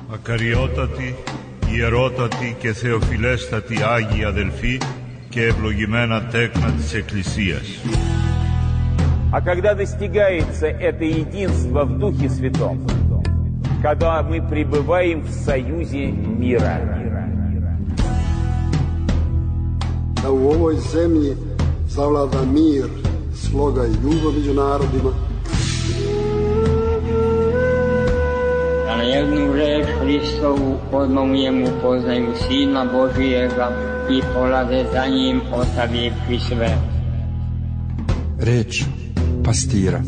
Ακαριότατοι, ιερότατοι και θεοφιλέστατοι Άγιοι αδελφοί και ευλογημένα τέκνα της Εκκλησίας. А когда достигается это единство в Духе Святом, когда мы пребываем в союзе мира. Da u ovoj zemlji zavlada mir, sloga i ljubav među narodima. Da na jednu reč Hristovu odmah mu poznaju Sina Božijega i polaze za njim ostavivši sve. Reč pastira.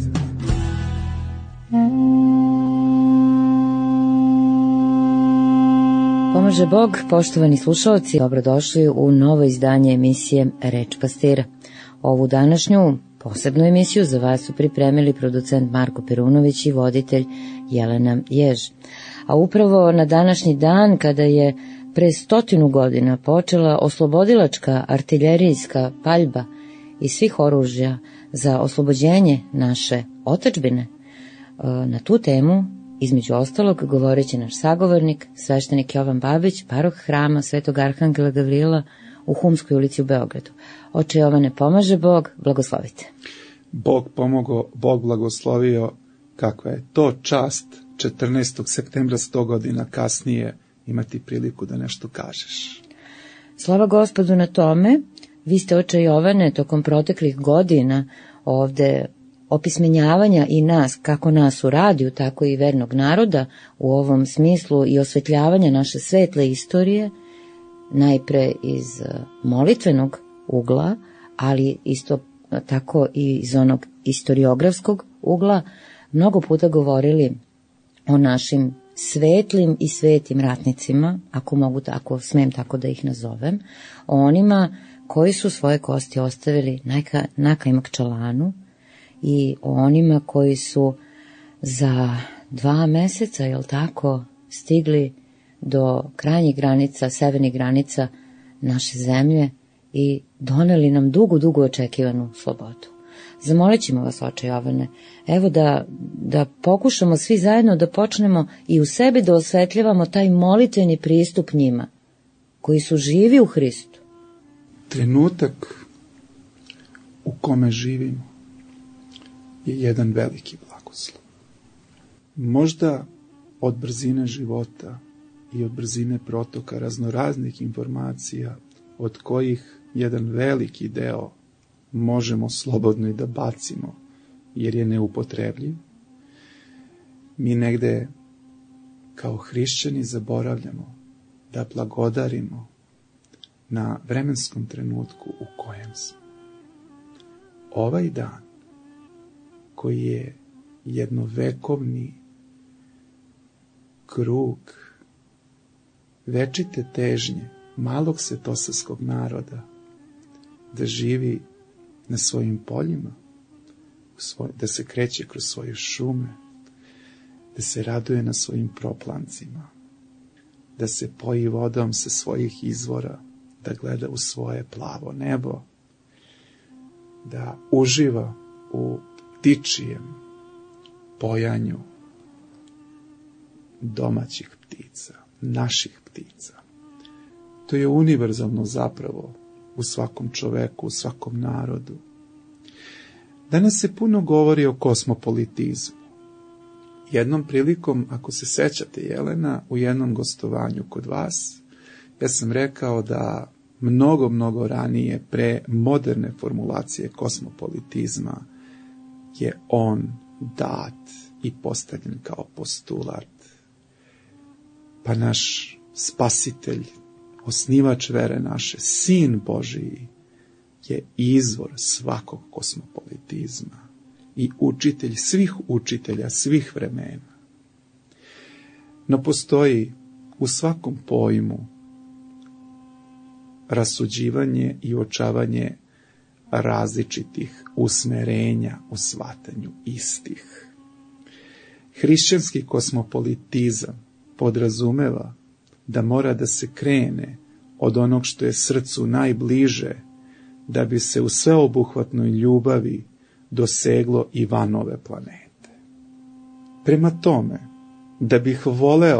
Pomaže Bog, poštovani slušalci, dobrodošli u novo izdanje emisije Reč pastira. Ovu današnju posebnu emisiju za vas su pripremili producent Marko Perunović i voditelj Jelena Jež. A upravo na današnji dan, kada je pre 100 godina počela oslobodilačka artiljerijska paljba i svih oružja za oslobođenje naše otadžbine, na tu temu, između ostalog, govoreći naš sagovornik, sveštenik Jovan Babić, paroh hrama Svetog Arhangela Gavrila u Humskoj ulici u Beogradu. Oče Jovane, pomaže Bog, blagoslovite. Bog pomogao, Bog blagoslovio, kakva je to čast 14. septembra 100 godina kasnije imati priliku da nešto kažeš. Slava Gospodu na tome. Vi ste, oče Jovane, tokom proteklih godina ovde opismenjavanja i nas, kako nas u radiju, tako i vernog naroda, u ovom smislu i osvetljavanja naše svetle istorije, najpre iz molitvenog ugla, ali isto tako i iz onog istoriografskog ugla, mnogo puta govorili o našim svetlim i svetim ratnicima, ako smem tako da ih nazovem, o onima koji su svoje kosti ostavili na Kajmakčalanu i o onima koji su za 2 meseca, jel tako, stigli do krajnjih granica, severnih granica naše zemlje i doneli nam dugo očekivanu slobodu. Zamolit ćemo vas, oče Jovane, evo da pokušamo svi zajedno da počnemo i u sebi da osvetljavamo taj molitveni pristup njima, koji su živi u Hristu. Trenutak u kome živimo je jedan veliki blagoslov. Možda od brzine života i od brzine protoka raznoraznih informacija, od kojih jedan veliki deo možemo slobodno i da bacimo, jer je neupotrebljiv, mi negde kao hrišćani zaboravljamo da blagodarimo na vremenskom trenutku u kojem smo. Ovaj dan, koji je jednovekovni krug večite težnje malog svetosavskog naroda da živi na svojim poljima, da se kreće kroz svoje šume, da se raduje na svojim proplancima, da se poji vodom sa svojih izvora, da gleda u svoje plavo nebo, da uživa u ptičijem pojanju domaćih ptica, naših ptica. To je univerzalno zapravo u svakom čoveku, u svakom narodu. Danas se puno govori o kosmopolitizmu. Jednom prilikom, ako se sećate, Jelena, u jednom gostovanju kod vas, ja sam rekao da mnogo ranije, pre moderne formulacije kosmopolitizma, je on dat i postavljen kao postulat. Pa naš spasitelj, osnivač vere naše, Sin Božiji, je izvor svakog kosmopolitizma i učitelj svih učitelja, svih vremena. No postoji u svakom pojmu rasuđivanje i uočavanje različitih usmerenja u shvatanju istih. Hrišćanski kosmopolitizam podrazumeva da mora da se krene od onog što je srcu najbliže, da bi se u sveobuhvatnoj ljubavi doseglo i van ove planete. Prema tome, da bih voleo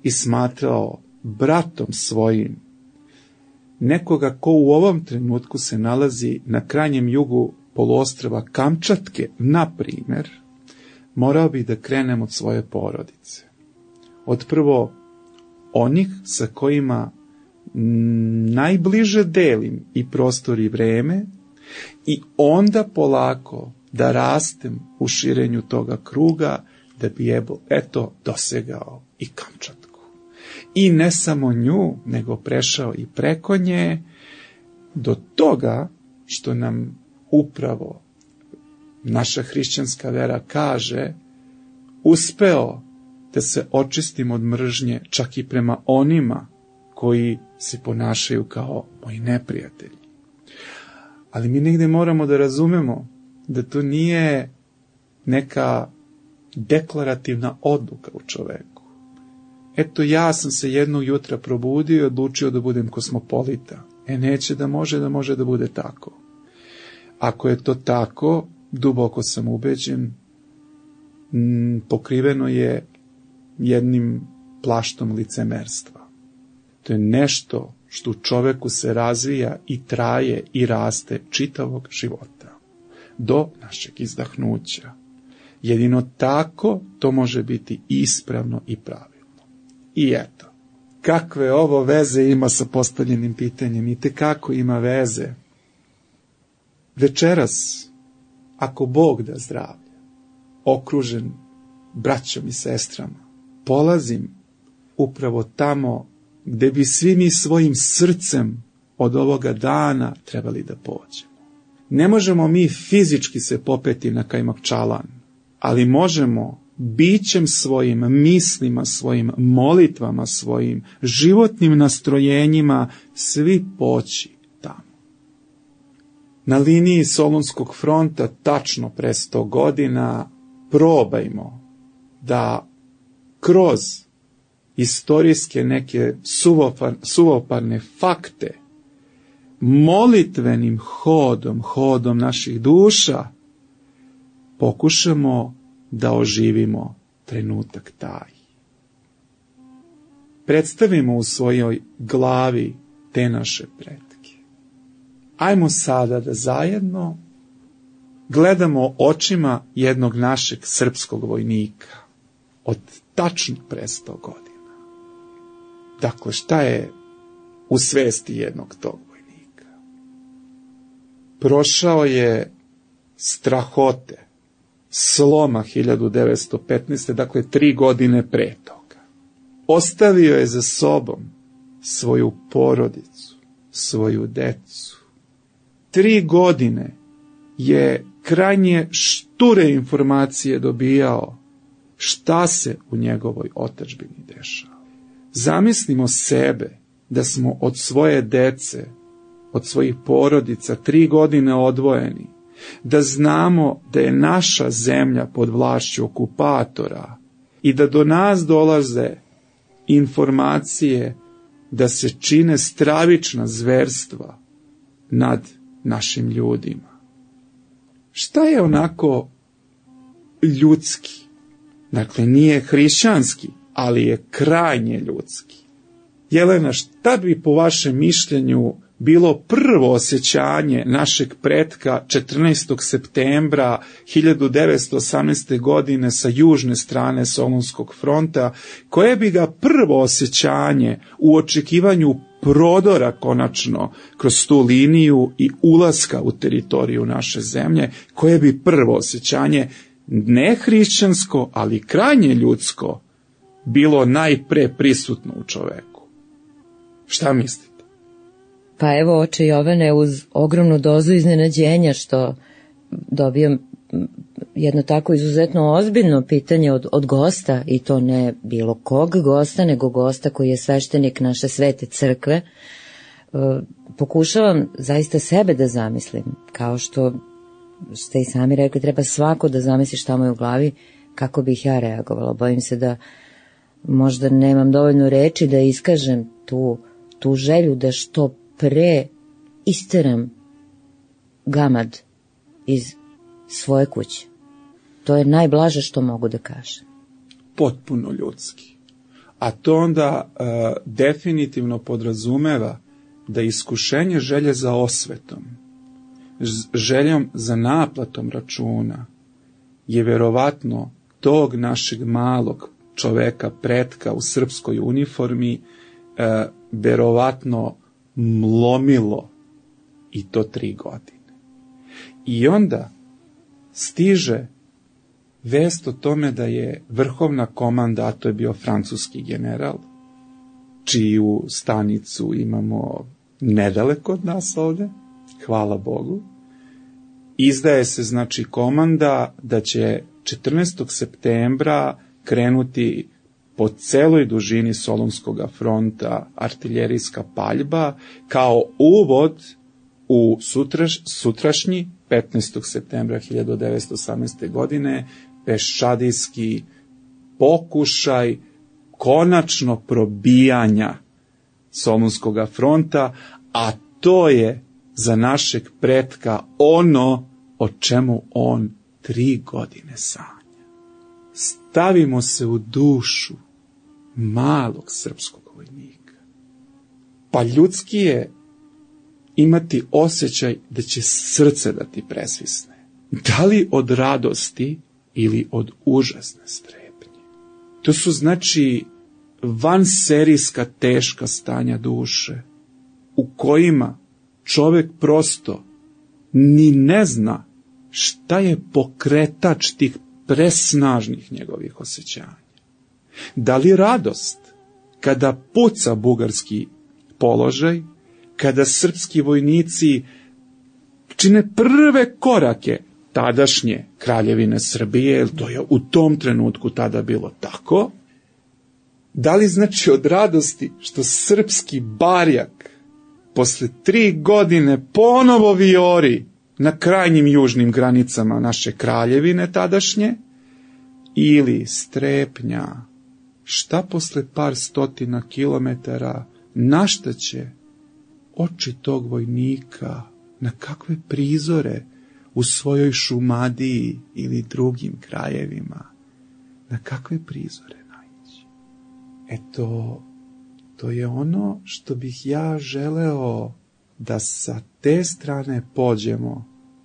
i smatrao bratom svojim nekoga ko u ovom trenutku se nalazi na krajnjem jugu poluostrva Kamčatke, na primjer, morao bi da krenem od svoje porodice. Od prvo onih sa kojima najbliže delim i prostor i vreme, i onda polako da rastem u širenju toga kruga, da bi dosegao i Kamčatku. I ne samo nju, nego prešao i preko nje, do toga što nam upravo naša hrišćanska vera kaže, uspeo da se očistim od mržnje čak i prema onima koji se ponašaju kao moji neprijatelji. Ali mi negde moramo da razumemo da to nije neka deklarativna odluka u čoveku. Eto, ja sam se jednog jutra probudio i odlučio da budem kosmopolita. Neće da može da bude tako. Ako je to tako, duboko sam ubeđen, pokriveno je jednim plaštom licemerstva. To je nešto što u čoveku se razvija i traje i raste čitavog života, do našeg izdahnuća. Jedino tako to može biti ispravno i pravilno. I eto, kakve ovo veze ima sa postavljenim pitanjem? I tekako ima veze. Večeras, ako Bog da zdravlja, okružen braćom i sestrama, polazim upravo tamo gde bi svi mi svojim srcem od ovoga dana trebali da pođemo. Ne možemo mi fizički se popeti na Kajmakčalan, ali možemo bićem svojim, mislima svojim, molitvama svojim, životnim nastrojenjima svi poći tamo. Na liniji Solunskog fronta tačno pre 100 godina probajmo da kroz istorijske neke suvoparne fakte molitvenim hodom naših duša pokušamo da oživimo trenutak taj. Predstavimo u svojoj glavi te naše pretke. Ajmo sada da zajedno gledamo očima jednog našeg srpskog vojnika od tačno pre 100 godina. Dakle, šta je u svesti jednog tog vojnika? Prošao je strahote, sloma 1915. Dakle, 3 godine pre toga. Ostavio je za sobom svoju porodicu, svoju decu. 3 godine je krajnje šture informacije dobijao šta se u njegovoj otadžbini dešava. Zamislimo sebe da smo od svoje dece, od svojih porodica 3 godine odvojeni, da znamo da je naša zemlja pod vlašću okupatora i da do nas dolaze informacije da se čine stravična zverstva nad našim ljudima. Šta je onako ljudski? Dakle, nije hrišćanski, ali je krajnje ljudski. Jelena, šta bi po vašem mišljenju bilo prvo osjećanje našeg pretka 14. septembra 1918. godine sa južne strane Solunskog fronta, koje bi ga prvo osjećanje u očekivanju prodora konačno kroz tu liniju i ulaska u teritoriju naše zemlje, koje bi prvo osjećanje ne hrišćansko, ali krajnje ljudsko, bilo najpre prisutno u čoveku? Šta mislite? Pa evo, oče Jovane, uz ogromnu dozu iznenađenja što dobijam jedno tako izuzetno ozbiljno pitanje od gosta, i to ne bilo kog gosta, nego gosta koji je sveštenik naše svete crkve, pokušavam zaista sebe da zamislim, kao što ste i sami rekli, treba svako da zamisli šta mu je u glavi, kako bih ja reagovala. Bojim se da možda nemam dovoljno reči da iskažem tu želju da što pre isteram gamad iz svoje kuće. To je najblaže što mogu da kažem. Potpuno ljudski. a to onda definitivno podrazumeva da iskušenje želje za osvetom, željom za naplatom računa je verovatno tog našeg malog čoveka, pretka u srpskoj uniformi, verovatno mlomilo i to 3 godine. I onda stiže vest o tome da je vrhovna komanda, a to je bio francuski general, čiju stanicu imamo nedaleko od nas ovde, hvala Bogu, izdaje se znači komanda da će 14. septembra krenuti po celoj dužini Solunskog fronta artiljerijska paljba kao uvod u sutrašnji 15. septembra 1918. godine peščadijski pokušaj konačno probijanja Solunskog fronta, a to je za našeg pretka ono o čemu on 3 godine sanja. Stavimo se u dušu malog srpskog vojnika. Pa ljudski je imati osjećaj da će srce da ti presvisne. Da li od radosti ili od užasne strepnje. To su znači vanserijska teška stanja duše u kojima čovek prosto ni ne zna šta je pokretač tih presnažnih njegovih osjećanja. Da li radost kada puca bugarski položaj, kada srpski vojnici čine prve korake tadašnje kraljevine Srbije, jer to je u tom trenutku tada bilo tako, da li znači od radosti što srpski barjak posle 3 godine ponovo vijori na krajnjim južnim granicama naše kraljevine tadašnje, ili strepnja šta posle par stotina kilometara naštaće oči tog vojnika, na kakve prizore u svojoj Šumadiji ili drugim krajevima, na kakve prizore naići. Eto, to je ono što bih ja želeo da sa te strane pođemo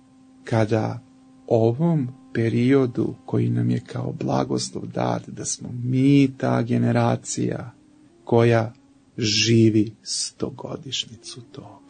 kada ovom periodu koji nam je kao blagoslov dat, da smo mi ta generacija koja živi 100-godišnjicu toga.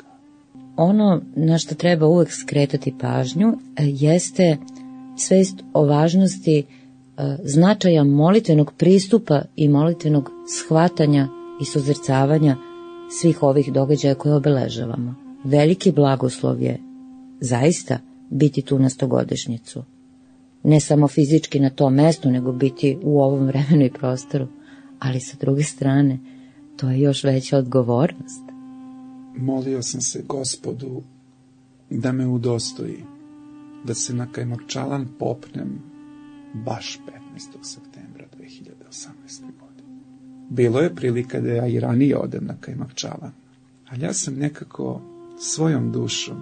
Ono na što treba uvek skretati pažnju jeste svest o važnosti značaja molitvenog pristupa i molitvenog shvatanja i suzrcavanja svih ovih događaja koje obeležavamo. Veliki blagoslov je zaista biti tu na 100-godišnjicu. Ne samo fizički na tom mestu, nego biti u ovom vremenu i prostoru, ali sa druge strane, to je još veća odgovornost. Molio sam se Gospodu da me udostoji, da se na Kajmakčalan popnem baš 15. septembra 2018. godine. Bilo je prilika da ja i ranije odem na Kajmakčalan, ali ja sam nekako svojom dušom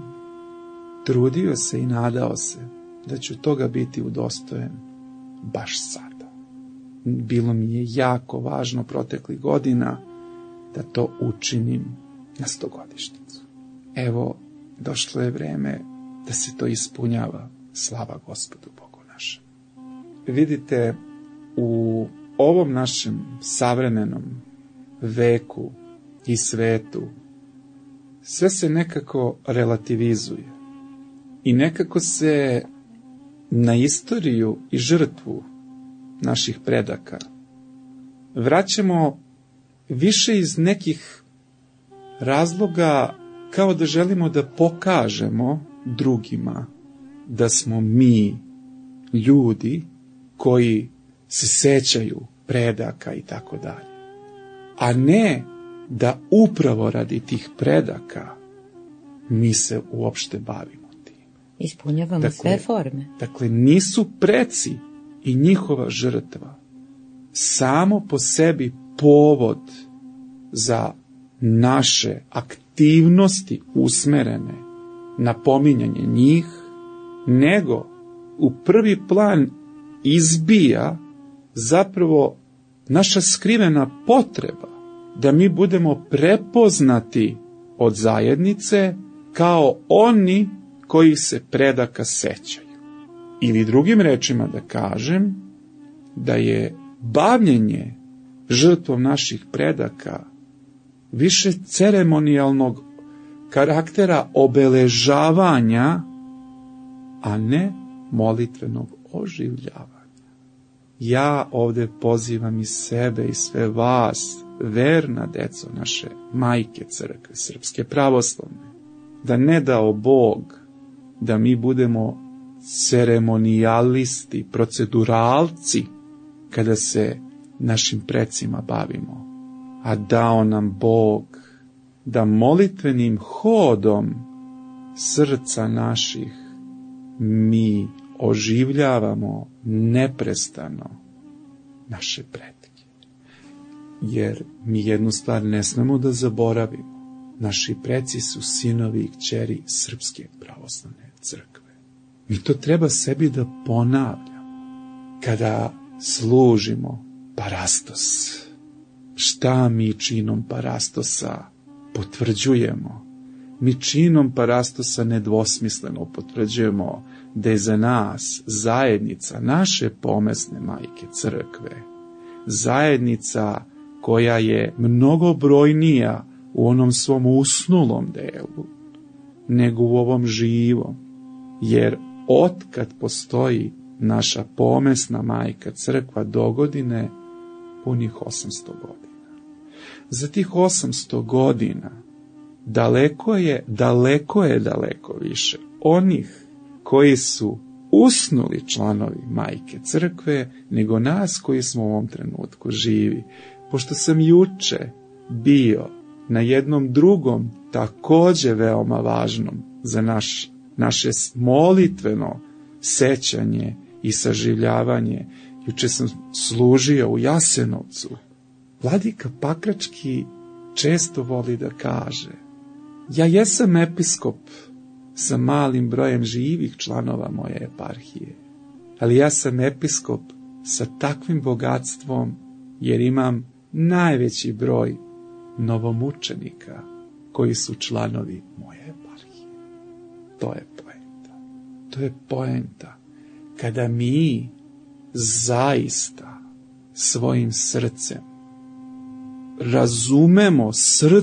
trudio se i nadao se da ću toga biti udostojen baš sada. Bilo mi je jako važno proteklih godina da to učinim na 100-godišnjicu. Evo, došlo je vreme da se to ispunjava, slava Gospodu Bogu našem. Vidite, u ovom našem savremenom veku i svetu sve se nekako relativizuje i nekako se na istoriju i žrtvu naših predaka vraćamo više iz nekih razloga kao da želimo da pokažemo drugima da smo mi ljudi koji se sećaju predaka i tako dalje. A ne da upravo radi tih predaka mi se uopšte bavimo tim. Ispunjavamo sve forme. Dakle, nisu preci i njihova žrtva samo po sebi povod za naše aktivnosti usmerene na pominjanje njih, nego u prvi plan izbija zapravo naša skrivena potreba da mi budemo prepoznati od zajednice kao oni koji se predaka sećaju. Ili drugim rečima da kažem da je bavljenje žrtvom naših predaka više ceremonijalnog karaktera obeležavanja, a ne molitvenog oživljavanja. Ja ovdje pozivam i sebe i sve vas, verna deco naše majke crkve srpske pravoslavne, da ne dao Bog da mi budemo ceremonijalisti, proceduralci kada se našim precima bavimo, a dao nam Bog da molitvenim hodom srca naših mi oživljavamo neprestano naše pretke. Jer mi jednu stvar ne smemo da zaboravimo. Naši preci su sinovi i kćeri Srpske pravoslavne crkve. Mi to treba sebi da ponavljamo kada služimo parastos. Šta mi činom parastosa potvrđujemo? Mi činom parastosa nedvosmisleno potvrđujemo da je za nas zajednica naše pomesne majke crkve, zajednica koja je mnogo brojnija u onom svom usnulom delu nego u ovom živom, jer otkad postoji naša pomesna majka crkva dogodine punih 800 godina. Za tih 800 godina daleko je više onih koji su usnuli članovi majke crkve nego nas koji smo u ovom trenutku živi. Pošto sam juče bio na jednom drugom također veoma važnom za naše molitveno sećanje i saživljavanje, juče sam služio u Jasenovcu. Vladika Pakrački često voli da kaže: ja jesam episkop sa malim brojem živih članova moje eparhije, ali ja sam episkop sa takvim bogatstvom jer imam najveći broj novomučenika koji su članovi moje eparhije. To je poenta. To je poenta. Kada mi zaista svojim srcem razumemo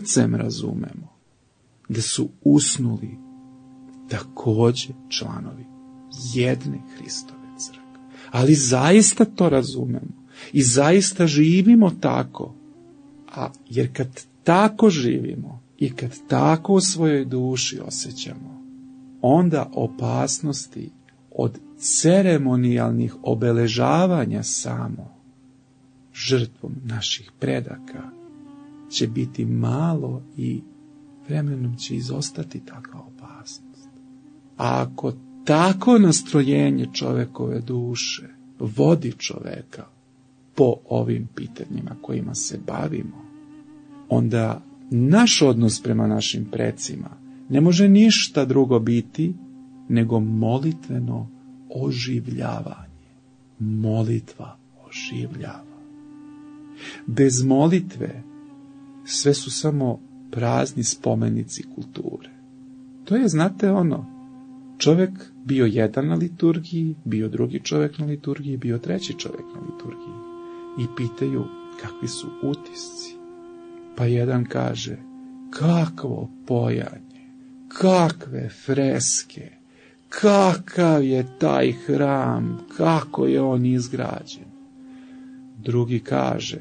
da su usnuli također članovi jedne Hristove crkve. Ali zaista to razumemo i zaista živimo tako. Jer kad tako živimo i kad tako u svojoj duši osjećamo, onda opasnosti od ceremonijalnih obeležavanja samo žrtvom naših predaka će biti malo i vremenom će izostati takva opasnost. A ako tako nastrojenje čovekove duše vodi čoveka po ovim pitanjima kojima se bavimo, onda naš odnos prema našim precima ne može ništa drugo biti nego molitveno oživljavanje. Molitva oživljava. Bez molitve sve su samo prazni spomenici kulture. To je, znate, čovjek bio jedan na liturgiji, bio drugi čovjek na liturgiji, bio treći čovjek na liturgiji. I pitaju kakvi su utisci. Pa jedan kaže: kakvo pojanje, kakve freske, kakav je taj hram, kako je on izgrađen. Drugi kaže: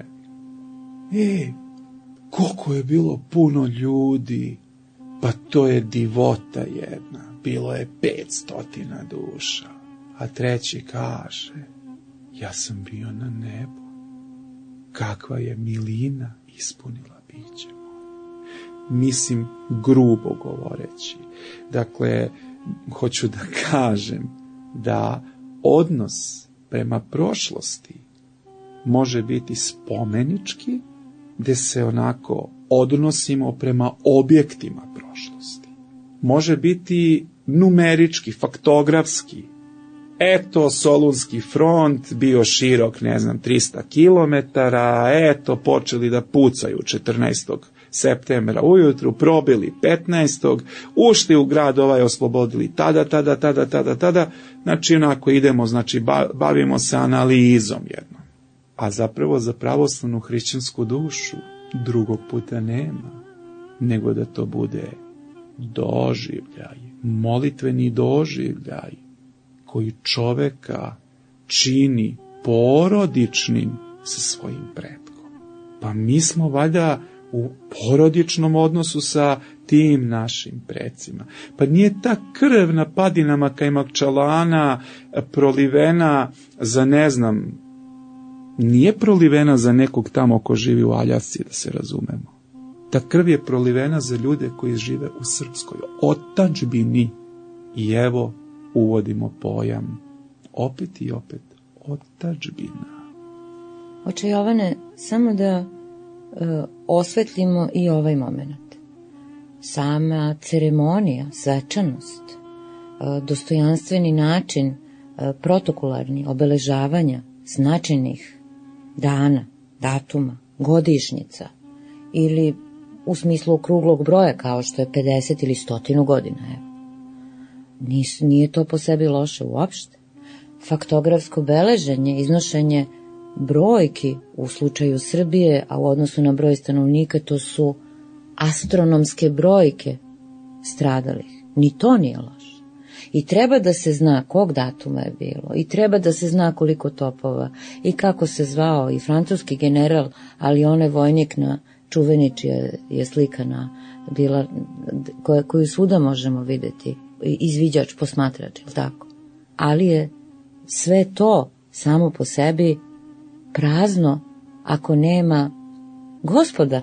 koliko je bilo puno ljudi, pa to je divota jedna, bilo je 500 duša. A treći kaže: ja sam bio na nebu, kakva je milina ispunila biće moje. Mislim, grubo govoreći. Dakle, hoću da kažem da odnos prema prošlosti može biti spomenički, gde se onako odnosimo prema objektima prošlosti. Može biti numerički, faktografski, eto, Solunski front bio širok, 300 kilometara, eto, počeli da pucaju 14. septembra ujutru, probili 15. ušli u grad, oslobodili tada. Znači, onako idemo, bavimo se analizom jednom. A zapravo za pravoslavnu hrišćansku dušu drugog puta nema, nego da to bude doživljaj, molitveni doživljaj, koji čoveka čini porodičnim sa svojim pretkom. Pa mi smo valjda u porodičnom odnosu sa tim našim precima. Pa nije ta krv na padinama Kajmakčalana prolivena za nije prolivena za nekog tamo ko živi u Aljasci, da se razumemo. Ta krv je prolivena za ljude koji žive u srpskoj otadžbini. I evo uvodimo pojam opet i opet otadžbina. Oče Jovane, samo da osvetlimo i ovaj moment. Sama ceremonija, svečanost, dostojanstveni način, protokolarni obeležavanja značajnih dana, datuma, godišnjica ili u smislu okruglog broja kao što je 50 ili 100 godina. Nije to po sebi loše uopšte. Faktografsko beleženje, iznošenje brojki u slučaju Srbije, a u odnosu na broj stanovnika to su astronomske brojke stradalih. Ni to nije loše. I treba da se zna kog datuma je bilo, i treba da se zna koliko topova, i kako se zvao i francuski general, ali onaj vojnik na čuveni čija je slika bila, koju svuda možemo vidjeti, izviđač, posmatrač, ili tako. Ali je sve to samo po sebi prazno ako nema Gospoda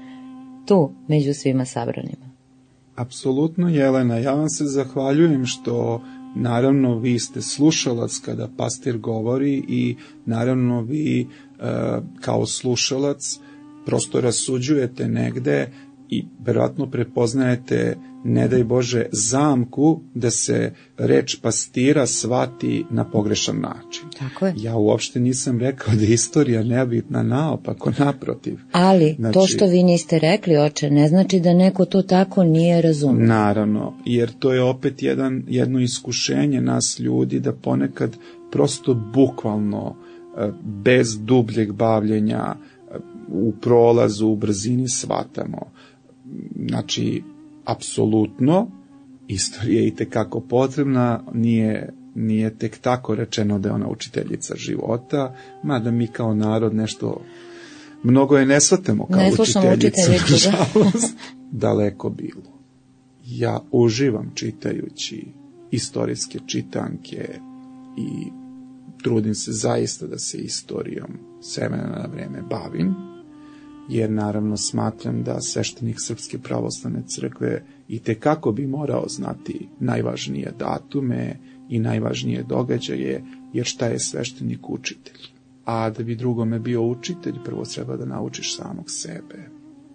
tu među svima sabranima. Apsolutno, Jelena, ja vam se zahvaljujem što naravno vi ste slušalac kada pastir govori i naravno vi kao slušalac prosto rasuđujete negde i verovatno prepoznajete, ne daj Bože, zamku da se reč pastira shvati na pogrešan način. Tako je. Ja uopšte nisam rekao da je istorija nebitna, naopako, naprotiv. Ali to što vi niste rekli, oče, ne znači da neko to tako nije razumio. Naravno, jer to je opet jedno iskušenje nas ljudi da ponekad prosto bukvalno, bez dubljeg bavljenja, u prolazu, u brzini shvatamo. Znači, apsolutno, istorija je itekako potrebna, nije tek tako rečeno da je ona učiteljica života, mada mi kao narod nešto, mnogo je ne shvatamo kao učiteljicu, nažalost. Daleko bilo. Ja uživam čitajući istorijske čitanke i trudim se zaista da se istorijom s vremena na vreme bavim, jer naravno smatram da sveštenik Srpske pravoslavne crkve itekako bi morao znati najvažnije datume i najvažnije događaje, jer šta je sveštenik učitelj? A da bi drugome bio učitelj, prvo treba da naučiš samog sebe.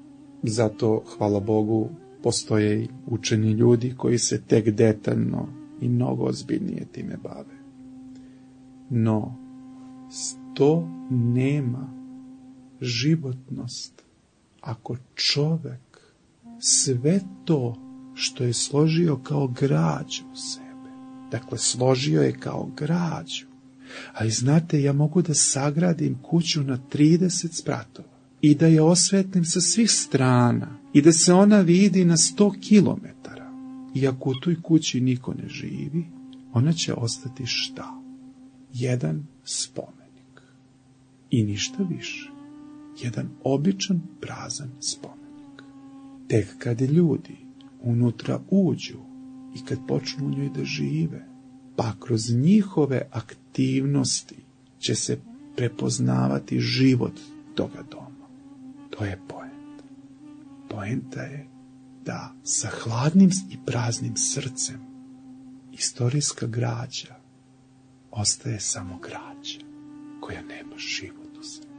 Zato, hvala Bogu, postoje i učeni ljudi koji se tek detaljno i mnogo ozbiljnije time bave. No, to nema životnost ako čovek sve to što je složio kao građu u sebe, dakle složio je kao građu, ali znate, ja mogu da sagradim kuću na 30 spratova i da je osvetlim sa svih strana i da se ona vidi na 100 kilometara, i ako u toj kući niko ne živi, ona će ostati šta? Jedan spomenik i ništa više. Jedan običan prazan spomenik. Tek kad ljudi unutra uđu i kad počnu u njoj da žive, pa kroz njihove aktivnosti će se prepoznavati život toga doma. To je poenta. Poenta je da sa hladnim i praznim srcem istorijska građa ostaje samo građa koja nema život u sebi.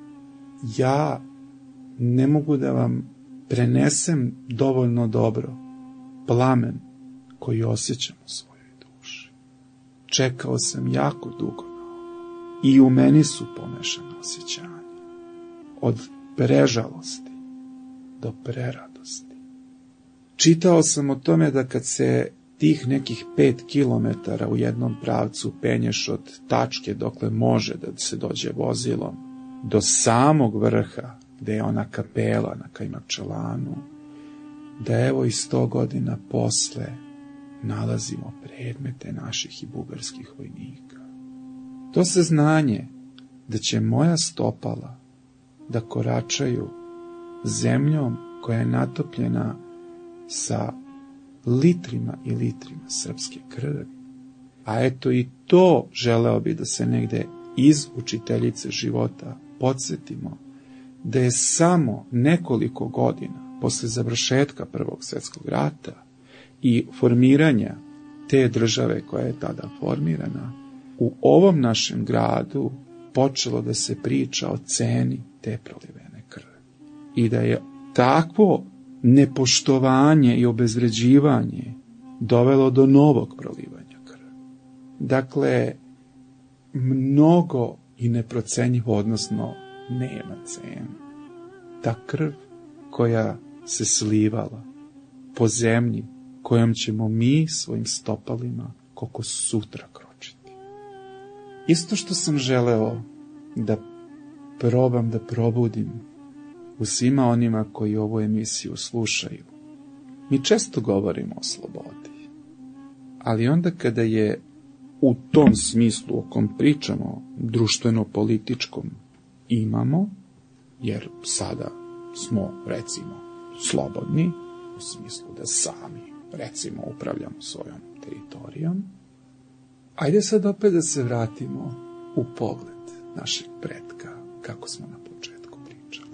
Ja ne mogu da vam prenesem dovoljno dobro plamen koji osjećam u svojoj duši. čekao sam jako dugo. I u meni su pomešane osjećanja. Od prežalosti do preradosti. Čitao sam o tome da kad se tih nekih 5 kilometara u jednom pravcu penješ od tačke dokle može da se dođe vozilom do samog vrha, gde je ona kapela na Kajmakčalanu, da evo i 100 godina posle nalazimo predmete naših i bugarskih vojnika. To saznanje da će moja stopala da koračaju zemljom koja je natopljena sa litrima i litrima srpske krvi, a eto i to želeo bi da se negde iz učiteljice života podsjetimo, da je samo nekoliko godina posle završetka Prvog svjetskog rata i formiranja te države koja je tada formirana, u ovom našem gradu počelo da se priča o ceni te prolivene krvi. I da je takvo nepoštovanje i obezvređivanje dovelo do novog prolivanja krvi. Dakle, mnogo i neprocenjivo, odnosno nema cenu. Ta krv koja se slivala po zemlji kojom ćemo mi svojim stopalima koliko sutra kročiti. Isto što sam želeo da probam da probudim u svima onima koji ovu emisiju slušaju. Mi često govorimo o slobodi, ali onda kada je u tom smislu o kom pričamo, društveno-političkom, imamo, jer sada smo, recimo, slobodni, u smislu da sami, recimo, upravljamo svojom teritorijom. Ajde sad opet da se vratimo u pogled našeg pretka, kako smo na početku pričali.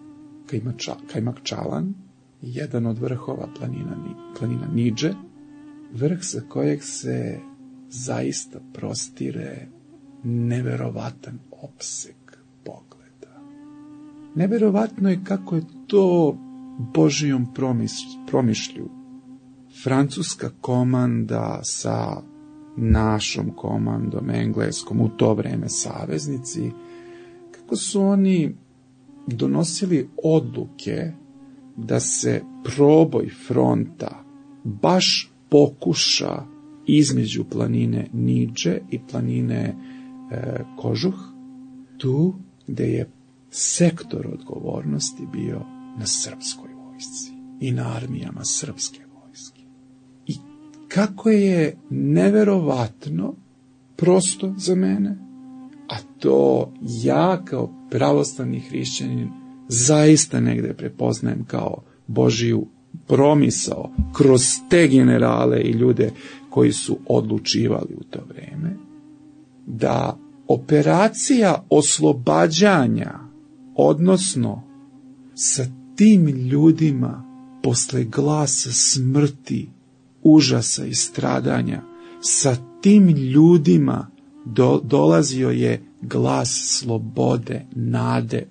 Kajmakčalan je jedan od vrhova planina Niđe, vrh sa kojeg se zaista prostire neverovatan opseg pogleda. Neverovatno je kako je to Božijom promišlju francuska komanda sa našom komandom engleskom, u to vreme saveznici, kako su oni donosili odluke da se proboj fronta baš pokuša između planine Niđe i planine Kožuh, tu gde je sektor odgovornosti bio na srpskoj vojsci i na armijama srpske vojske. I kako je neverovatno prosto za mene, a to ja kao pravoslavni hrišćanin zaista negde prepoznajem kao Božiju promisao kroz te generale i ljude koji su odlučivali u to vreme, da operacija oslobađanja, odnosno sa tim ljudima posle glasa smrti, užasa i stradanja, sa tim ljudima dolazio je glas slobode, nade,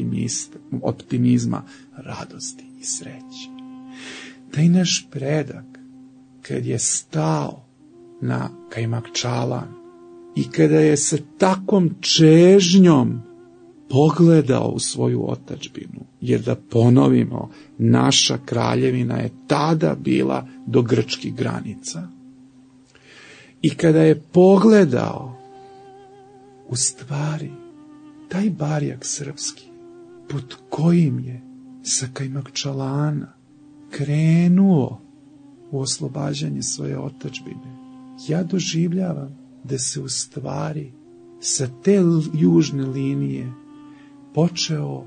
optimizma, radosti i sreće. Taj naš predak, kad je stao na Kajmakčalan i kada je sa takvom čežnjom pogledao u svoju otadžbinu, jer da ponovimo, naša kraljevina je tada bila do grčkih granica, i kada je pogledao, u stvari, taj barjak srpski, pod kojim je sa Kajmakčalana krenuo u oslobađanje svoje otadžbine, ja doživljavam da se u stvari sa te južne linije počeo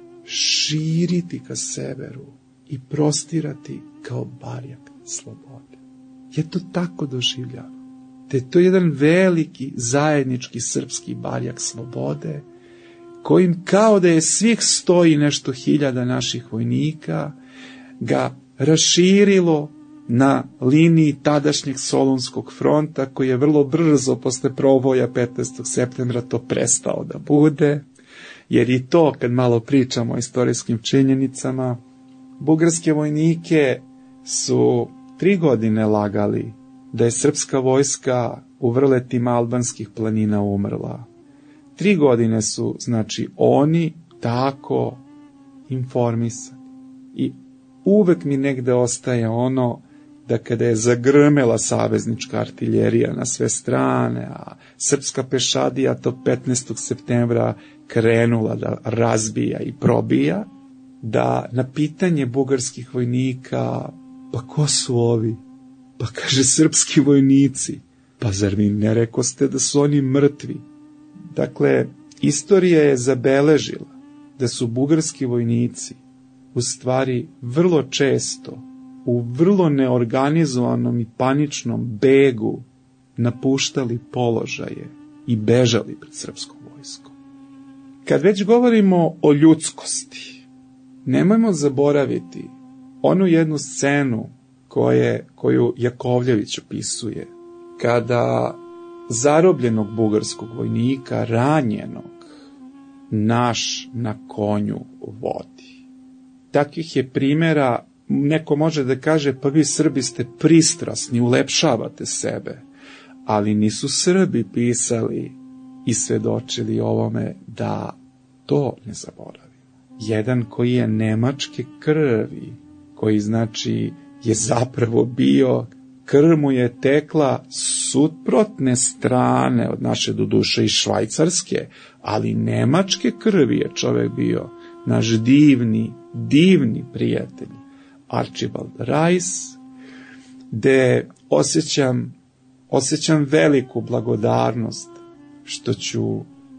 širiti ka severu i prostirati kao barjak slobode. Ja to tako doživljavam. Da je to jedan veliki zajednički srpski barjak slobode, kojim kao da je svih 100 i nešto hiljada naših vojnika ga raširilo na liniji tadašnjeg Solunskog fronta, koji je vrlo brzo posle proboja 15. septembra to prestao da bude, jer i to, kad malo pričamo o istorijskim činjenicama, bugarske vojnike su 3 godine lagali da je srpska vojska u vrletima albanskih planina umrla. 3 godine su, znači, oni tako informisani. I uvek mi negde ostaje ono da kada je zagrmela saveznička artiljerija na sve strane, a srpska pešadija to 15. septembra krenula da razbija i probija, da na pitanje bugarskih vojnika, pa ko su ovi? Pa kaže, srpski vojnici. Pa zar mi ne rekoste da su oni mrtvi? Dakle, istorija je zabeležila da su bugarski vojnici u stvari vrlo često u vrlo neorganizovanom i paničnom begu napuštali položaje i bežali pred srpskom vojskom. Kad već govorimo o ljudskosti, nemojmo zaboraviti onu jednu scenu koju Jakovljević opisuje, kada zarobljenog bugarskog vojnika, ranjenog, naš na konju vodi. Takvih je primjera, neko može da kaže, pa vi Srbi ste pristrasni, ulepšavate sebe, ali nisu Srbi pisali i svedočili ovome da to ne zaboravimo. Jedan koji je nemačke krvi, koji znači je zapravo bio, krv mu je tekla suprotne strane od naše, doduše i švajcarske, ali nemačke krvi je čovek bio, naš divni prijatelj Archibald Rice, gde osjećam veliku blagodarnost što ću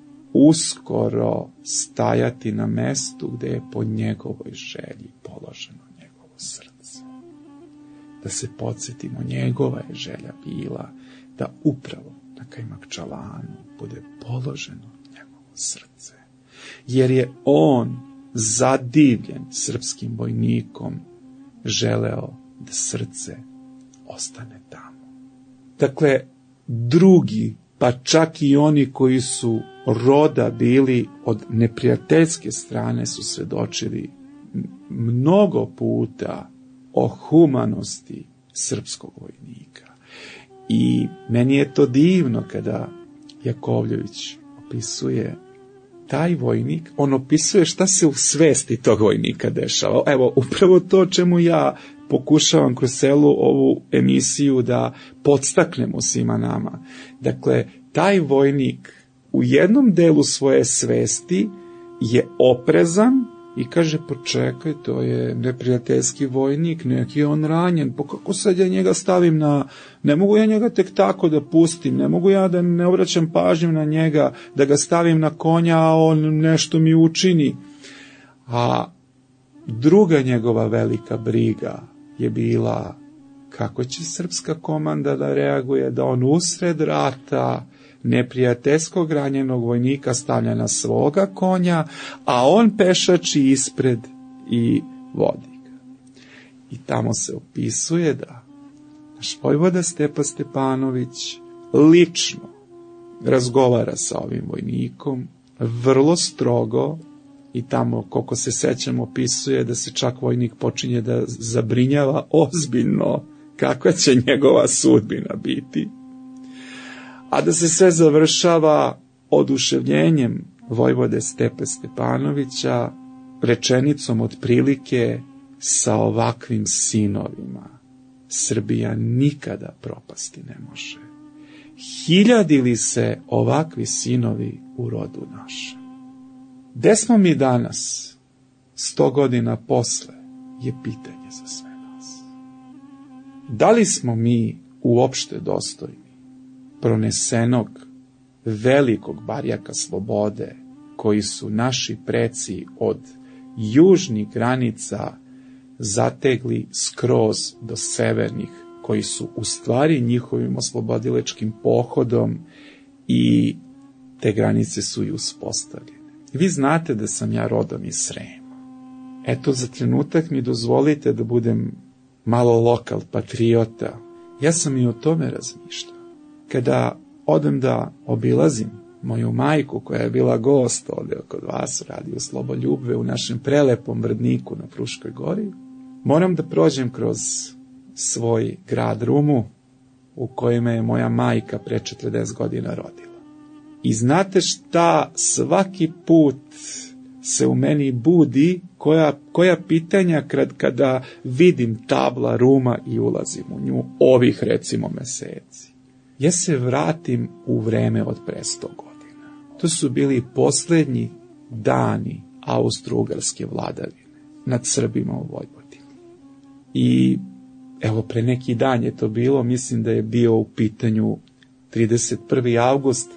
uskoro stajati na mestu gde je po njegovoj želji položeno njegovo srce. Da se podsjetimo, njegova je želja bila da upravo na Kajmakčalanu bude položeno njegovo srce. Jer je on, zadivljen srpskim vojnikom, želeo da srce ostane tamo. Dakle, drugi, pa čak i oni koji su roda bili od neprijateljske strane, su svedočili mnogo puta o humanosti srpskog vojnika. I meni je to divno kada Jakovljević opisuje taj vojnik, on opisuje šta se u svesti tog vojnika dešava. Evo, upravo to o čemu ja pokušavam kroz celu ovu emisiju da podstaknemo svima nama. Dakle, taj vojnik u jednom delu svoje svesti je oprezan i kaže, počekaj, to je neprijateljski vojnik, neki je on ranjen, pa kako sad ja njega stavim ne mogu ja njega tek tako da pustim, ne mogu ja da ne obraćam pažnju na njega, da ga stavim na konja, a on nešto mi učini. A druga njegova velika briga je bila kako će srpska komanda da reaguje, da on usred rata neprijateljskog ranjenog vojnika stavlja na svoga konja, a on pešači ispred i vodi ga. I tamo se opisuje da naš vojvoda Stepa Stepanović lično razgovara sa ovim vojnikom, vrlo strogo, i tamo, koliko se sećam, opisuje da se čak vojnik počinje da zabrinjava ozbiljno kakva će njegova sudbina biti. A da se sve završava oduševljenjem vojvode Stepe Stepanovića, rečenicom otprilike, sa ovakvim sinovima Srbija nikada propasti ne može. Hiljadili se ovakvi sinovi u rodu našem. Gde smo mi danas, 100 godina posle, je pitanje za sve nas. Da li smo mi uopšte dostojni pronesenog velikog barjaka slobode koji su naši preci od južnih granica zategli skroz do severnih, koji su u stvari njihovim oslobodilačkim pohodom i te granice su i uspostavljene. Vi znate da sam ja rodom iz Srema. Eto, za trenutak mi dozvolite da budem malo lokal patriota. Ja sam i o tome razmišljao. Kada odem da obilazim moju majku, koja je bila gost ovde kod vas, radi u Sloboljubve, u našem prelepom Vrdniku na Fruškoj gori, moram da prođem kroz svoj grad Rumu u kojima je moja majka pre 40 godina rodila. I znate šta, svaki put se u meni budi koja pitanja kada vidim tabla Ruma i ulazim u nju ovih recimo meseci. Ja se vratim u vreme od pre 100 godina. To su bili posljednji dani Austro-Ugarske vladavine nad Srbima u Vojvodini. I evo, pre neki dan je to bilo, mislim da je bio u pitanju 31. avgust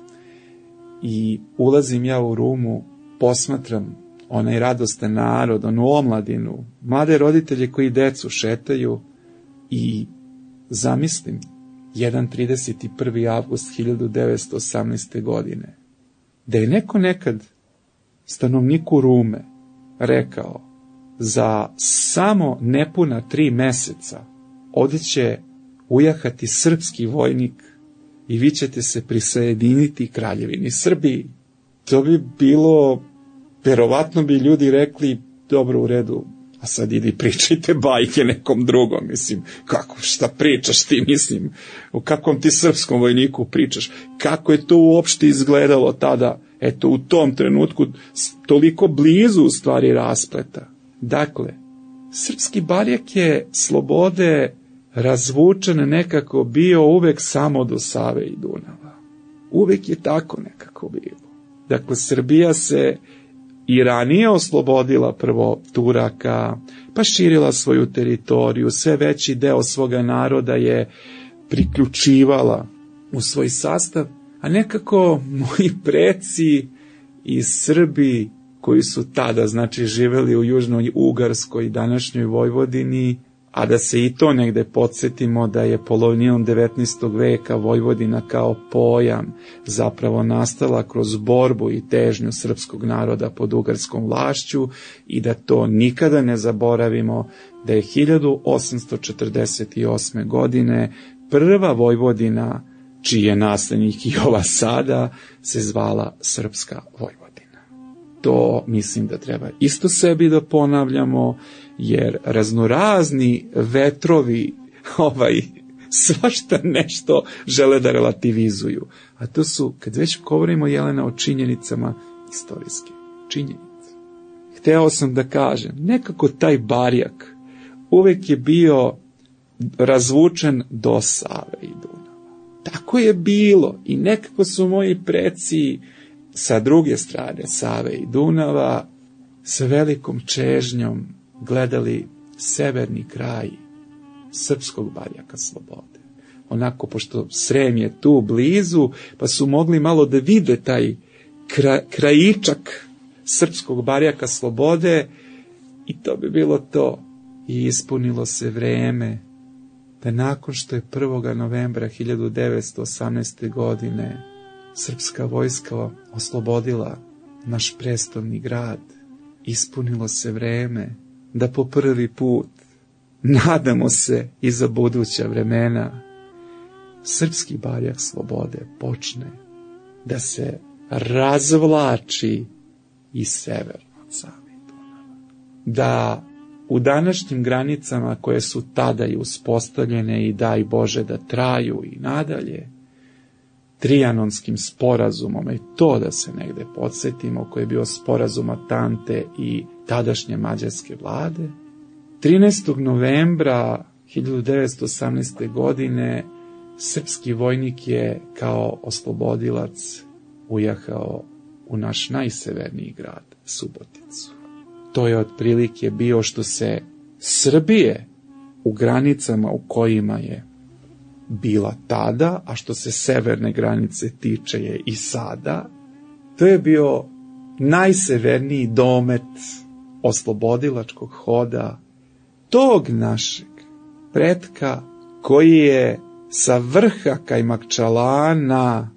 i ulazim ja u Rumu, posmatram onaj radostan narod, onu omladinu, mlade roditelje koji decu šetaju i zamislim jedan 31. avgust 1918. godine, da je neko nekad stanovniku Rume rekao za samo nepuna 3 meseca ovdje će ujahati srpski vojnik i vi ćete se prisajediniti Kraljevini Srbiji. To bi bilo, verovatno bi ljudi rekli, dobro, u redu, a sad idi pričajte bajke nekom drugom, mislim, šta pričaš ti, mislim, o kakvom ti srpskom vojniku pričaš, kako je to uopšte izgledalo tada, eto, u tom trenutku, toliko blizu u stvari raspleta. Dakle, srpski barjak je slobode razvučen nekako bio uvek samo do Save i Dunava. Uvek je tako nekako bilo. Dakle, Srbija se i ranije oslobodila prvo Turaka, pa širila svoju teritoriju, sve veći deo svoga naroda je priključivala u svoj sastav, a nekako moji preci i Srbi koji su tada, znači, živeli u Južnoj Ugarskoj i današnjoj Vojvodini, a da se i to negde podsjetimo da je polovinom 19. veka Vojvodina kao pojam zapravo nastala kroz borbu i težnju srpskog naroda pod ugarskom vlašću i da to nikada ne zaboravimo, da je 1848. godine prva Vojvodina, čiji je naslednik i ova sada, se zvala Srpska Vojvodina. To mislim da treba isto sebi da ponavljamo, jer raznorazni vetrovi svašta nešto žele da relativizuju. A to su, kad već govorimo, Jelena, o činjenicama, istorijske činjenice. Hteo sam da kažem, nekako taj barjak uvek je bio razvučen do Save i Dunava. Tako je bilo i nekako su moji preci sa druge strane Save i Dunava sa velikom čežnjom gledali severni kraj srpskog barjaka slobode. Onako, pošto Srem je tu blizu, pa su mogli malo da vide taj krajičak srpskog barjaka slobode i to bi bilo to. I ispunilo se vreme da nakon što je 1. novembra 1918. godine srpska vojska oslobodila naš prestolni grad, ispunilo se vreme da po prvi put, nadamo se i za buduća vremena, srpski barjak slobode počne da se razvlači i severno od Save i Dunava. Da u današnjim granicama koje su tada i uspostavljene i daj Bože da traju i nadalje, Trijanonskim sporazumom, i to da se negde podsjetimo, koji je bio sporazum Atante i tadašnje mađarske vlade, 13. novembra 1918. godine srpski vojnik je kao oslobodilac ujahao u naš najseverniji grad, Suboticu. To je otprilike bio što se Srbije u granicama u kojima je bila tada, a što se severne granice tiče je i sada, to je bio najseverniji domet oslobodilačkog hoda tog našeg pretka koji je sa vrha Kajmakčalana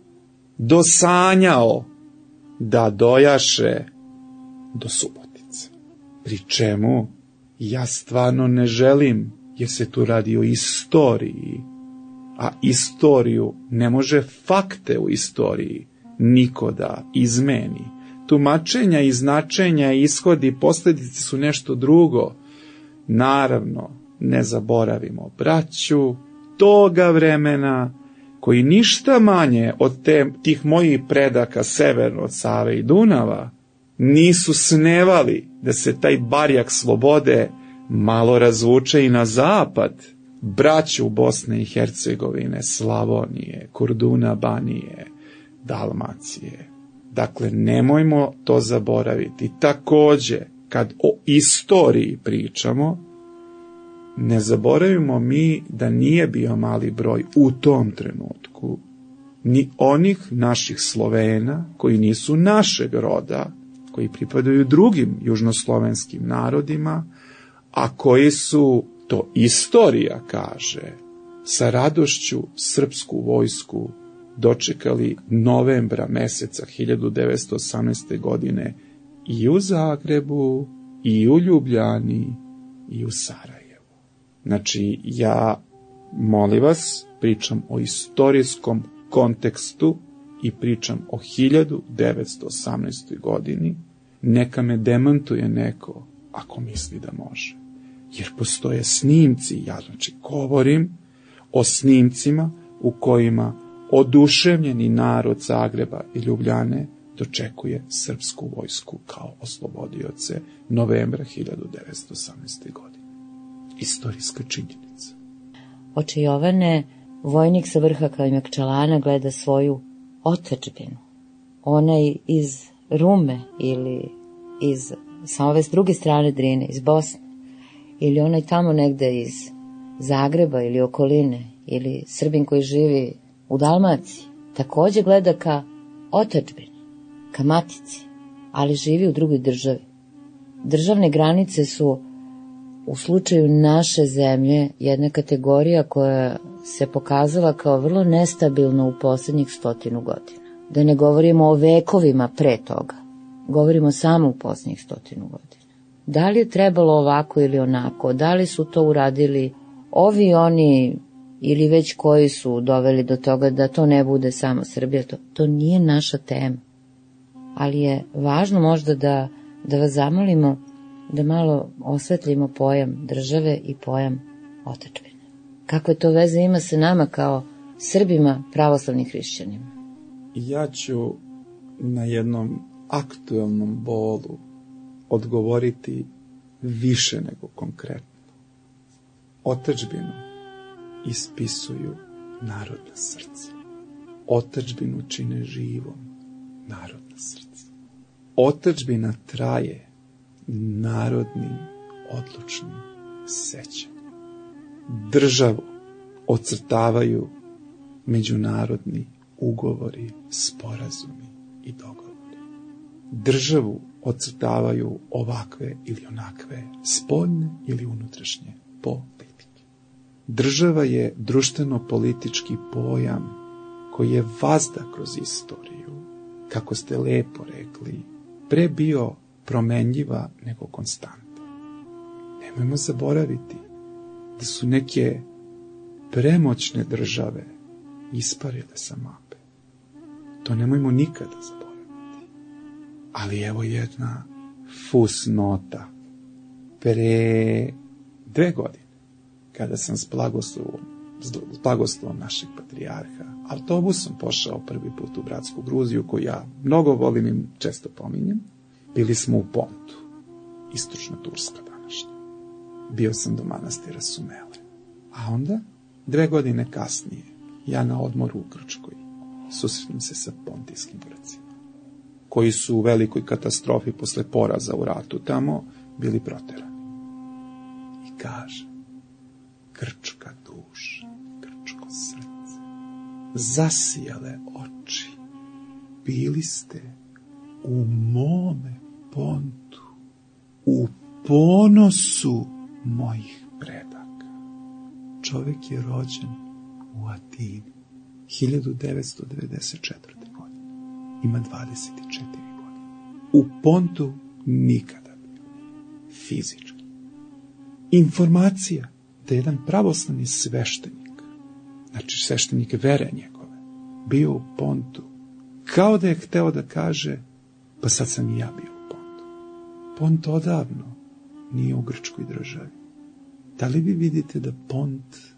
dosanjao da dojaše do Subotice. Pri čemu ja stvarno ne želim, jer se tu radi o istoriji, a istoriju ne može fakte u istoriji niko da izmeni. Tumačenja i značenja, ishodi i posljedice su nešto drugo. Naravno, ne zaboravimo braću, toga vremena, koji ništa manje od tih mojih predaka severno od Save i Dunava, nisu snevali da se taj barjak slobode malo razvuče i na zapad, braću Bosne i Hercegovine, Slavonije, Korduna, Banije, Dalmacije. Dakle, nemojmo to zaboraviti. Takođe, kad o istoriji pričamo, ne zaboravimo mi da nije bio mali broj u tom trenutku ni onih naših Slovena koji nisu našeg roda, koji pripadaju drugim južnoslovenskim narodima, a koji su, to istorija kaže, sa radošću srpsku vojsku dočekali novembra meseca 1918. godine i u Zagrebu, i u Ljubljani, i u Sarajevu. Znači, ja, molim vas, pričam o istorijskom kontekstu i pričam o 1918. godini. Neka me demantuje neko ako misli da može. Jer postoje snimci, ja znači govorim o snimcima u kojima oduševljeni narod Zagreba i Ljubljane dočekuje srpsku vojsku kao oslobodioce novembra 1918. godine. Istorijska činjenica. Oče Jovane, vojnik sa vrha Kajmakčalana gleda svoju otadžbinu. Onaj iz Rume ili sa ove druge strane Drine, iz Bosne, ili onaj tamo negde iz Zagreba ili okoline, ili Srbin koji živi u Dalmaciji, takođe gleda ka otadžbini, ka matici, ali živi u drugoj državi. Državne granice su u slučaju naše zemlje jedna kategorija koja se pokazala kao vrlo nestabilna u poslednjih 100 godina. Da ne govorimo o vekovima pre toga, govorimo samo u poslednjih 100 godina. Da li je trebalo ovako ili onako, da li su to uradili ovi, oni ili već koji su doveli do toga da to ne bude samo Srbija, to nije naša tema. Ali je važno možda da vas zamolimo da malo osvetlimo pojam države i pojam otadžbine. Kako je to veze ima sa nama kao Srbima, pravoslavnim hrišćanima? Ja ću na jednom aktuelnom bolu odgovoriti više nego konkretno. Otadžbinu ispisuju narodna srca. Otadžbinu čine živom narodna srca. Otadžbina traje narodnim odlučnim sećanjem. Državu ocrtavaju međunarodni ugovori, sporazumi i dogovori. Državu ocrtavaju ovakve ili onakve spoljne ili unutrašnje politike. Država je društveno-politički pojam koji je vazda kroz istoriju, kako ste lepo rekli, pre bio promenljiva nego konstanta. Nemojmo zaboraviti da su neke premoćne države isparile sa mape. To nemojmo nikada zaboraviti. Ali evo jedna fusnota. Pre 2 godine, kada sam s blagoslovom našeg patrijarha autobusom pošao prvi put u bratsku Gruziju, koju ja mnogo volim i često pominjem, bili smo u Pontu, istočna Turska današnja. Bio sam do manastira Sumele. A onda, 2 godine kasnije, ja na odmoru u Grčkoj susretnem se sa pontijskim Grcima, koji su u velikoj katastrofi posle poraza u ratu tamo bili proterani. I kaže, grčka duša, grčko srce, zasijale oči, bili ste u mome Pontu, u ponosu mojih predaka. Čovjek je rođen u Atini 1994. godine. Ima 24 godine. U Pontu nikada bio. Fizički. Informacija da jedan pravoslavni sveštenik, znači sveštenik vere njegove, bio u Pontu, kao da je hteo da kaže, pa sad sam i ja bio u Pontu. Pont odavno nije u grčkoj državi. Da li vi vidite da Pont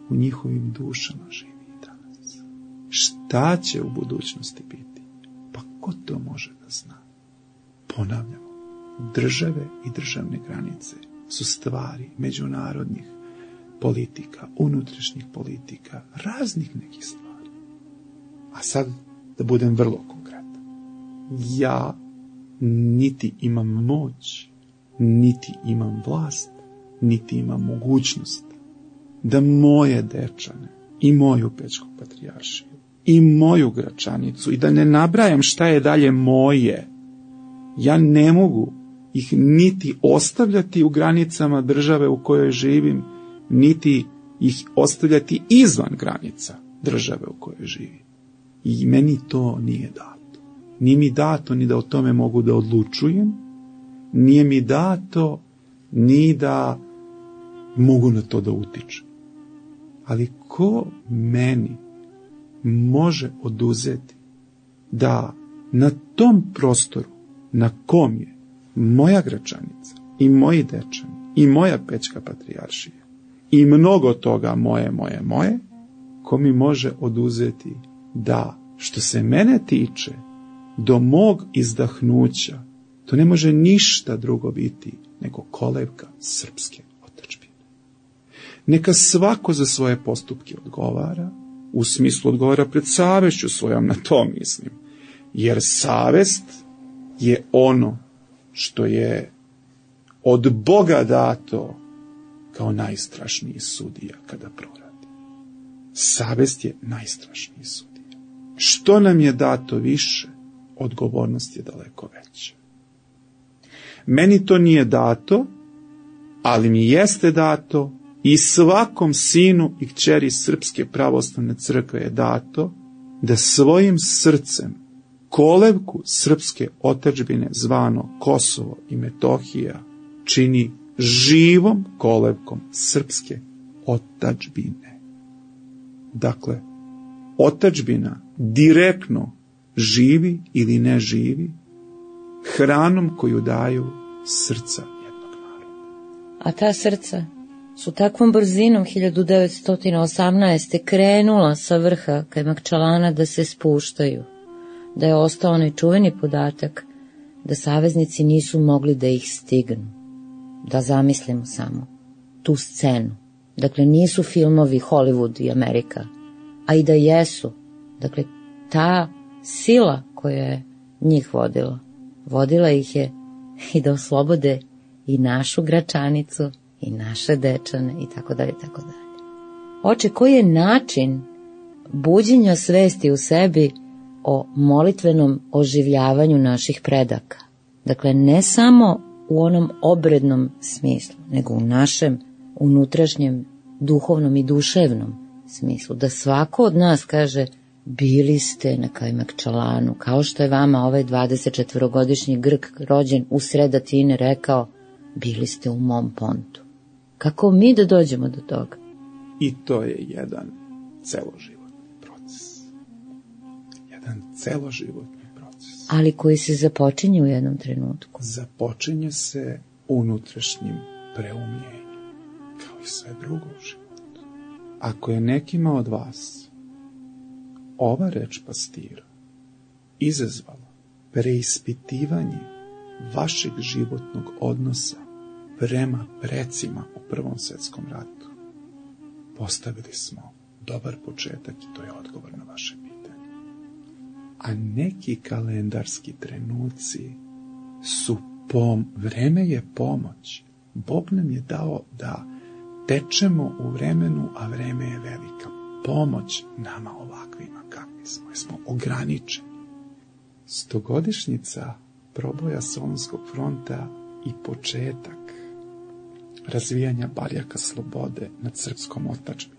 u njihovim dušama živi i danas. Šta će u budućnosti biti? Pa ko to može da zna? Ponavljamo, države i državne granice su stvari međunarodnih politika, unutrašnjih politika, raznih nekih stvari. A sad da budem vrlo konkretan. Ja niti imam moć, niti imam vlast, niti imam mogućnost da moje Dečane i moju Pećku patrijaršiju i moju Gračanicu i da ne nabrajam šta je dalje moje, ja ne mogu ih niti ostavljati u granicama države u kojoj živim, niti ih ostavljati izvan granica države u kojoj živim. I meni to nije dato. Nije mi dato ni da o tome mogu da odlučujem, nije mi dato ni da mogu na to da utičem. Ali ko meni može oduzeti da na tom prostoru na kom je moja Gračanica i moji Dečani i moja Pećka patrijaršija i mnogo toga moje, ko mi može oduzeti da, što se mene tiče, do mog izdahnuća, to ne može ništa drugo biti nego kolevka srpske otadžbine. Neka svako za svoje postupke odgovara, u smislu odgovara pred savešću svojom, na to mislim. Jer savest je ono što je od Boga dato kao najstrašniji sudija kada proradi. Savest je najstrašniji sudija. Što nam je dato više, odgovornost je daleko veća. Meni to nije dato, ali mi jeste dato i svakom sinu i kćeri Srpske pravoslavne crkve je dato da svojim srcem kolevku srpske otadžbine zvano Kosovo i Metohija čini živom kolevkom srpske otadžbine. Dakle, otadžbina direktno živi ili ne živi hranom koju daju srca jednog naroda. A ta srca su takvom brzinom 1918. krenula sa vrha Kajmakčalana da se spuštaju, da je ostao onaj čuveni podatak da saveznici nisu mogli da ih stignu. Da zamislimo samo tu scenu. Dakle, nisu filmovi Hollywood i Amerika, a i da jesu. Dakle, ta sila koja je njih vodila ih je i da oslobode i našu Gračanicu i naše Dečane i tako dalje, tako dalje. Oče, koji je način buđenja svesti u sebi o molitvenom oživljavanju naših predaka? Dakle, ne samo u onom obrednom smislu, nego u našem unutrašnjem duhovnom i duševnom smislu. Da svako od nas kaže, bili ste na Kajmakčalanu, kao što je vama ovaj 24-godišnji Grk rođen u sred Atine rekao, bili ste u mom pontu. Kako mi da dođemo do toga? I to je jedan celoživotni proces. Jedan celoživotni proces. Ali koji se započinje u jednom trenutku. Započinje se unutrašnjim preumljenjem, kao i sve drugo u životu. Ako je nekima od vas ova reč pastira izazvala preispitivanje vašeg životnog odnosa prema precima u Prvom svetskom ratu, postavili smo dobar početak i to je odgovor na vaše pitanje. A neki kalendarski trenuci su vreme je pomoć. Bog nam je dao da tečemo u vremenu, a vreme je velika pomoć nama ovakvima kakvi smo. Jer smo ograničeni. 100-godišnjica proboja Solunskog fronta i početak razvijanja barjaka slobode nad srpskom otadžbinom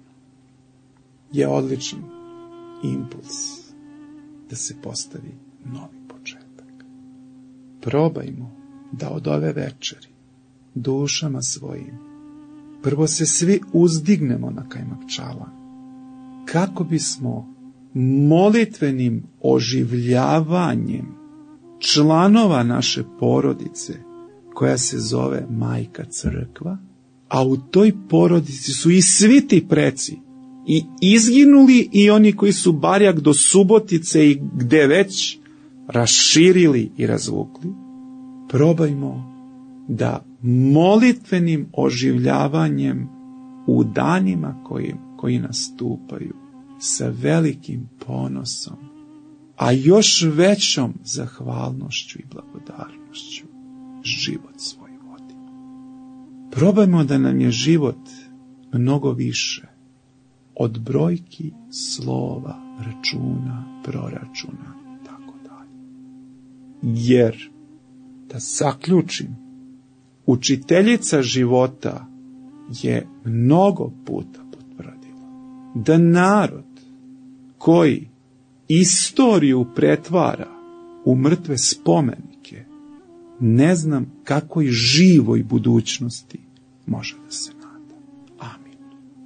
je odličan impuls da se postavi novi početak. Probajmo da od ove večeri dušama svojim prvo se svi uzdignemo na Kajmakčalan kako bismo molitvenim oživljavanjem članova naše porodice koja se zove Majka Crkva, a u toj porodici su i svi ti preci i izginuli i oni koji su barjak do Subotice i gde već raširili i razvukli, probajmo da molitvenim oživljavanjem u danima koji nastupaju sa velikim ponosom, a još većom zahvalnošću i blagodarnošću život svoj vodimo. Probajmo da nam je život mnogo više od brojki, slova, računa, proračuna i tako dalje. Jer, da zaključim, učiteljica života je mnogo puta potvrdila da narod koji istoriju pretvara u mrtve spomenike, ne znam kakvoj živoj budućnosti može da se nada. Amin.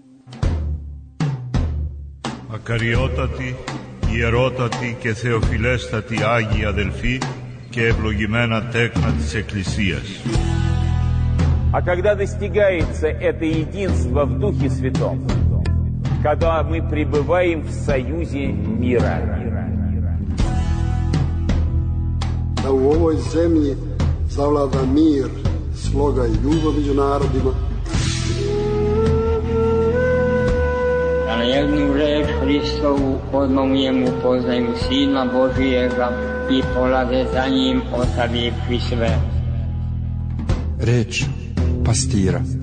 Ακαριότατη, ιερότατη και θεοφιλέστατη Άγιοι αδελφοί και ευλογημένα τέκνα της Εκκλησίας. А когда достигается это единство в Духе Святом, когда мы пребываем в союзе мира. Da u ovoj zemlji zavlada mir, sloga i ljubav među narodima. Da na jednu reč Hristovu odmomujemo, poznajemo Sina Božijega i polaze za njim, ostavivši sve. Reč pastira.